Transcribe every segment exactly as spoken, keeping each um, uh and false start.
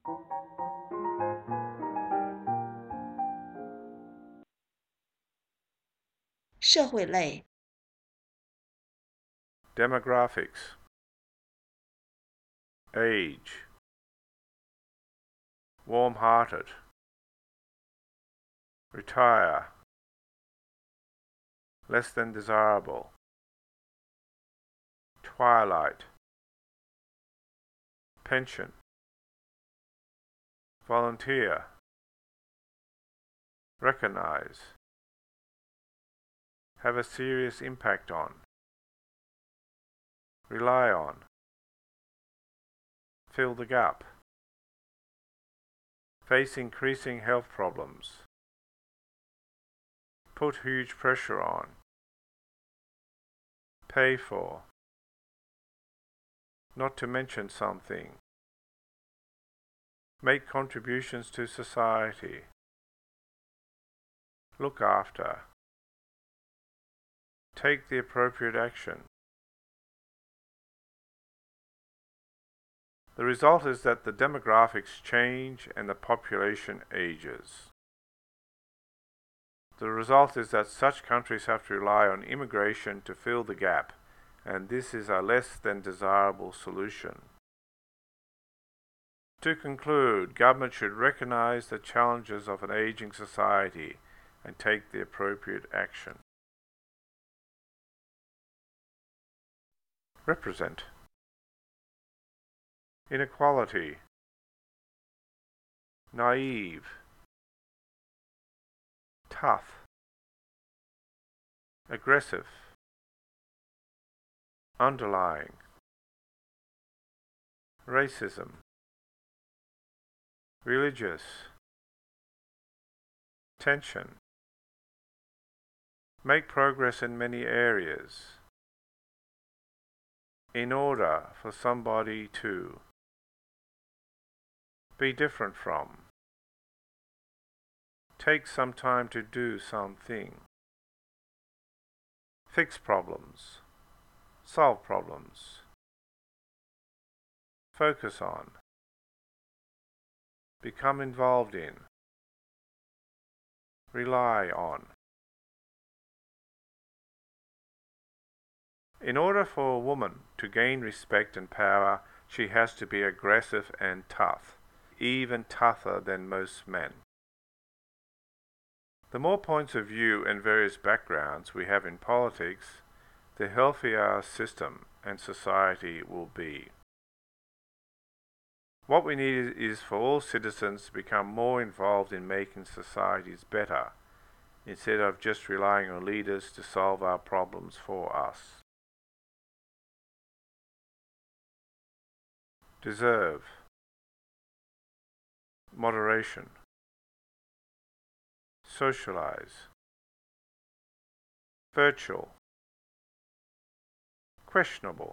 社会类 demographics, age, warm-hearted, retire, less than desirable, twilight, pension, volunteer, recognize, have a serious impact on, rely on, fill the gap, face increasing health problems, put huge pressure on, pay for, not to mention something, make contributions to society, look after, take the appropriate action. The result is that the demographics change and the population ages. The result is that such countries have to rely on immigration to fill the gap, and this is a less than desirable solution. To conclude, government should recognize the challenges of an aging society and take the appropriate action. Represent. Inequality, naive, tough, aggressive, underlying, racism, religious, tension, make progress in many areas, in order for somebody to be different from, take some time to do something, fix problems, solve problems, focus on, become involved in, rely on. In order for a woman to gain respect and power, she has to be aggressive and tough, even tougher than most men. The more points of view and various backgrounds we have in politics, the healthier our system and society will be. What we need is for all citizens to become more involved in making societies better, instead of just relying on leaders to solve our problems for us. Deserve, moderation, socialize, virtual, questionable,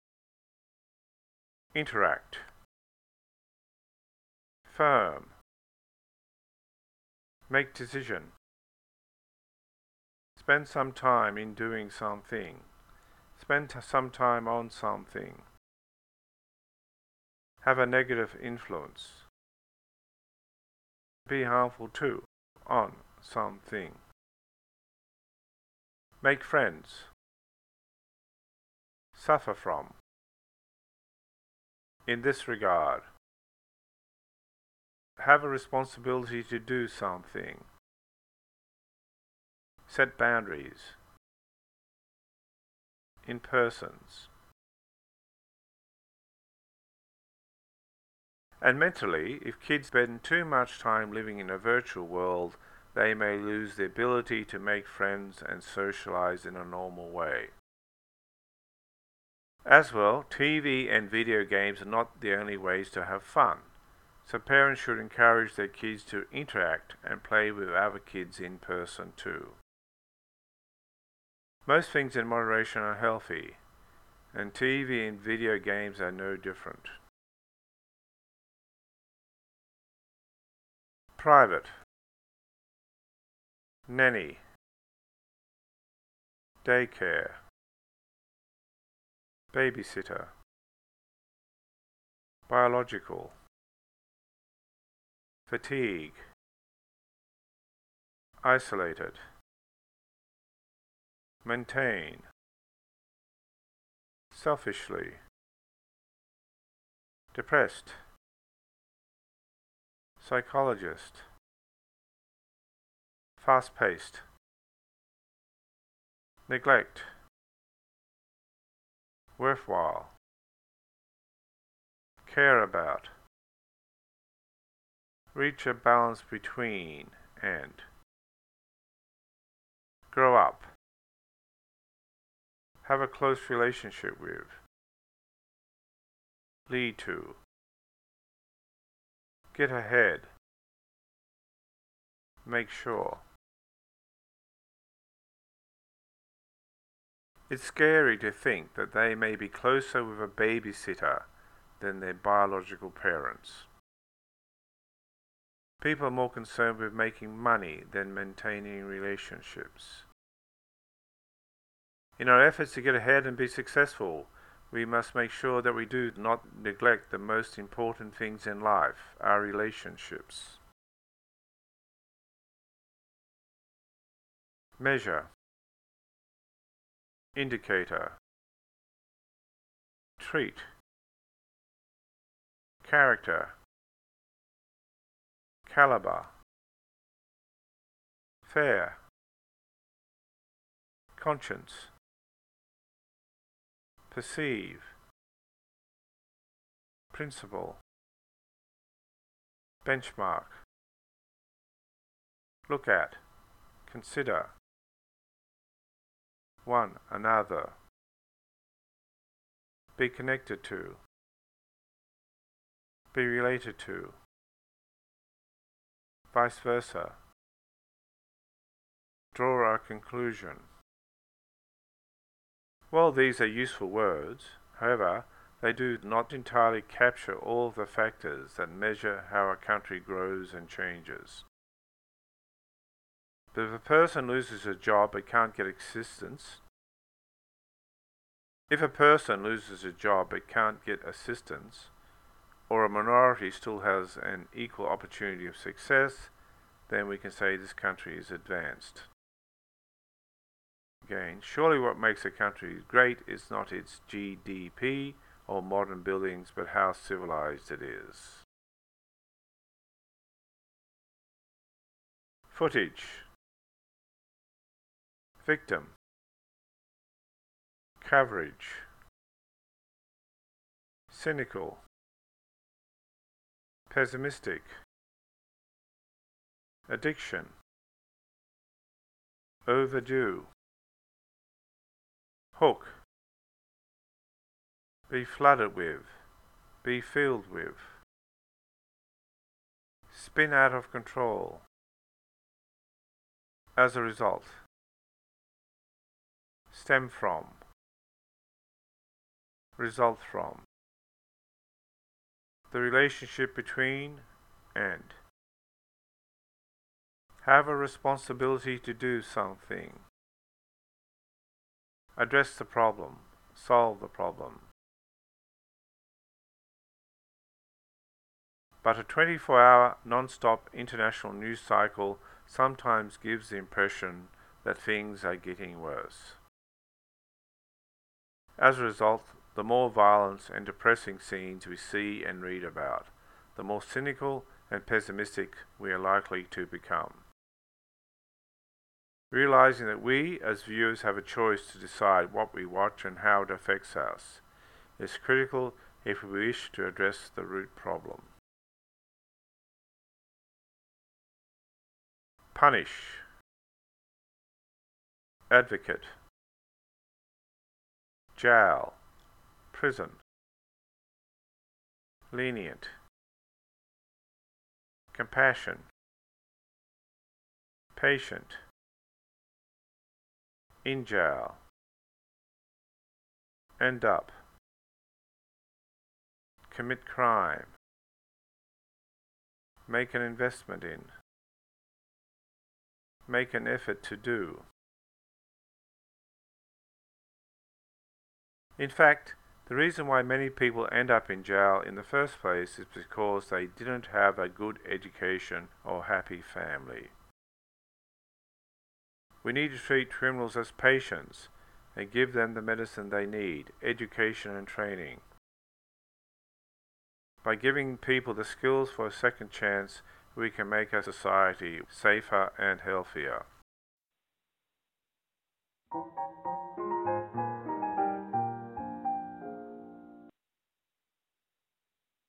interact, firm, make decision, spend some time in doing something, spend some time on something, have a negative influence, be harmful to, on something, make friends, suffer from, in this regard, have a responsibility to do something, set boundaries, in persons. And mentally, if kids spend too much time living in a virtual world, they may lose the ability to make friends and socialize in a normal way. As well, T V and video games are not the only ways to have fun, so parents should encourage their kids to interact and play with other kids in person too. Most things in moderation are healthy, and T V and video games are no different. Private, nanny, daycare, babysitter, biological, fatigue, isolated, maintain, selfishly, depressed, psychologist, fast-paced, neglect, worthwhile, care about, reach a balance between and, grow up, have a close relationship with, lead to, get ahead, make sure. It's scary to think that they may be closer with a babysitter than their biological parents. People are more concerned with making money than maintaining relationships. In our efforts to get ahead and be successful, we must make sure that we do not neglect the most important things in life, our relationships. Measure, indicator, treat, character, caliber, fair, conscience, perceive, principle, benchmark, look at, consider, one another, be connected to, be related to, vice versa, draw a conclusion. While these are useful words, however, they do not entirely capture all of the factors that measure how a country grows and changes. But if a person loses a job but can't get assistance, if a person loses a job but can't get assistance, or a minority still has an equal opportunity of success, then we can say this country is advanced. Again, surely what makes a country great is not its G D P or modern buildings, but how civilized it is. Footage, victim, coverage, cynical, pessimistic, addiction, overdue, hook, be flooded with, be filled with, spin out of control, as a result, stem from, result from, the relationship between and, have a responsibility to do something, address the problem, solve the problem. But a twenty-four hour non-stop international news cycle sometimes gives the impression that things are getting worse. As a result, the more violence and depressing scenes we see and read about, the more cynical and pessimistic we are likely to become. Realizing that we, as viewers, have a choice to decide what we watch and how it affects us is critical if we wish to address the root problem. Punish, advocate, jail, prison, lenient, compassion, patient, in jail, end up, commit crime, make an investment in, make an effort to do. In fact, The reason why many people end up in jail in the first place is because they didn't have a good education or happy family. We need to treat criminals as patients and give them the medicine they need, education and training. By giving people the skills for a second chance, we can make our society safer and healthier.